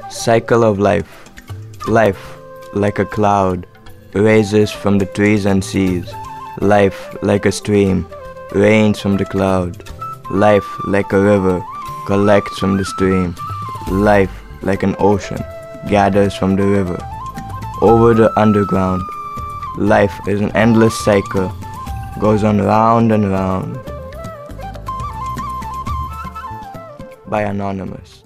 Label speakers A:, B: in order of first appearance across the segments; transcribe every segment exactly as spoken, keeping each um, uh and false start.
A: Cycle of life. Life, like a cloud, raises from the trees and seas. Life, like a stream, rains from the cloud. Life, like a river, collects from the stream. Life, like an ocean, gathers from the river. Over the underground, life is an endless cycle, goes on round and round. By Anonymous.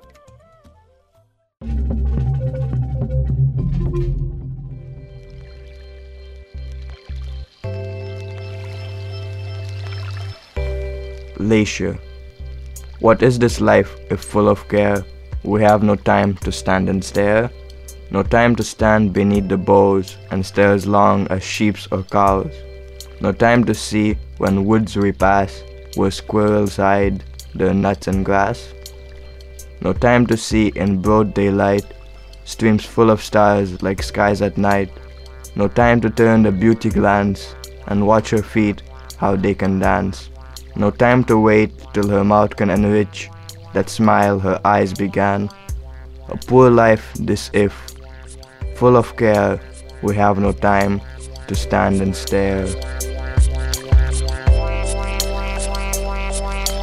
A: Leisure. What is this life if full of care? We have no time to stand and stare, no time to stand beneath the boughs and stare as long as sheep or cows, no time to see when woods we pass where squirrels hide their nuts and grass, no time to see in broad daylight streams full of stars like skies at night, no time to turn the beauty glance and watch her feet how they can dance, no time to wait till her mouth can enrich that smile her eyes began. A poor life this if, full of care, we have no time to stand and stare.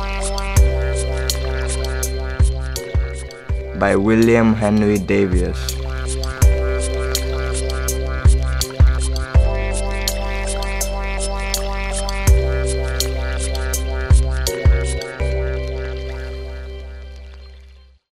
A: By William Henry Davies.